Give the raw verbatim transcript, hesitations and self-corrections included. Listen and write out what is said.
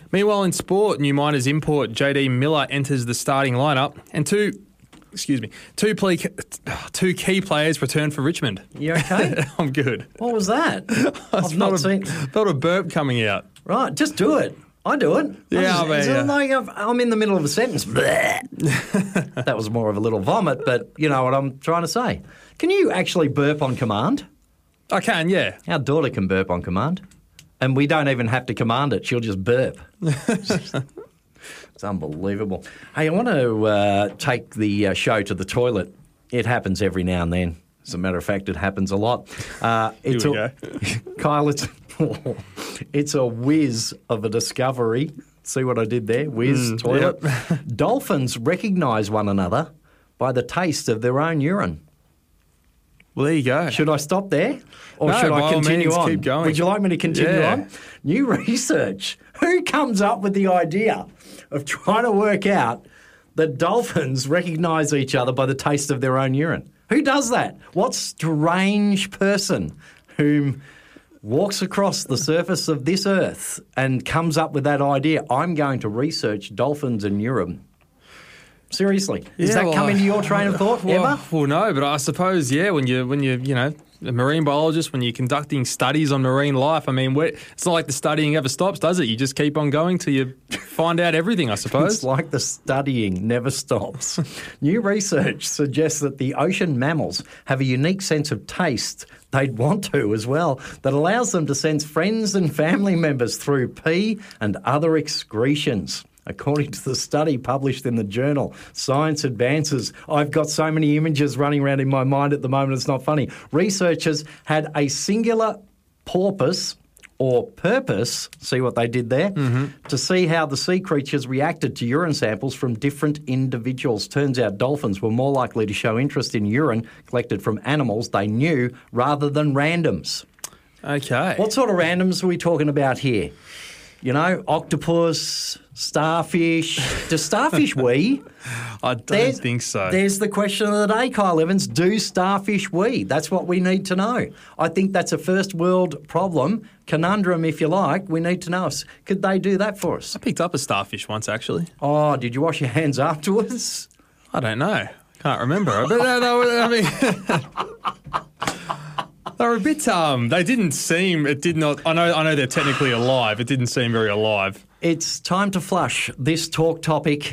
Meanwhile, in sport, New Miners import J D Miller enters the starting lineup, and two, excuse me, two, ple- two key players return for Richmond. You okay? I'm good. What was that? I've not felt, a, seen. felt a burp coming out. Right, just do it. I do it. Yeah, I I mean, it's yeah. like I've, I'm in the middle of a sentence. That was more of a little vomit, but you know what I'm trying to say. Can you actually burp on command? I can, yeah. Our daughter can burp on command. And we don't even have to command it. She'll just burp. It's unbelievable. Hey, I want to uh, take the uh, show to the toilet. It happens every now and then. As a matter of fact, it happens a lot. Uh, it's Here we a, go. Kyle, it's, it's a whiz of a discovery. See what I did there? Whiz, Mm, toilet. yep. Dolphins recognise one another by the taste of their own urine. Well, there you go. Should I stop there? Or No, should by I all continue means, on? keep going. Would you like me to continue Yeah. on? New research. Who comes up with the idea of trying to work out that dolphins recognise each other by the taste of their own urine? Who does that? What strange person whom walks across the surface of this earth and comes up with that idea? I'm going to research dolphins and urine. Seriously, does Yeah, that well, come I- into your train of thought Well, ever? well, no, but I suppose, yeah, when you, when you, you know, a marine biologist, when you're conducting studies on marine life, I mean, where, it's not like the studying ever stops, does it? You just keep on going till you find out everything, I suppose. It's like the studying never stops. New research suggests that the ocean mammals have a unique sense of taste they'd want to as well that allows them to sense friends and family members through pee and other excretions. According to the study published in the journal Science Advances, I've got so many images running around in my mind at the moment, it's not funny. Researchers had a singular porpoise or purpose, see what they did there, mm-hmm. to see how the sea creatures reacted to urine samples from different individuals. Turns out dolphins were more likely to show interest in urine collected from animals they knew rather than randoms. Okay. What sort of randoms are we talking about here? You know, octopus, starfish. Do starfish wee? I don't There's- think so. There's the question of the day, Kyle Evans. Do starfish wee? That's what we need to know. I think that's a first world problem, conundrum if you like. We need to know. Could they do that for us? I picked up a starfish once, actually. Oh, did you wash your hands afterwards? I don't know. Can't remember. But no, no, I mean... They were a bit, um, they didn't seem, it did not, I know I know they're technically alive, it didn't seem very alive. It's time to flush this talk topic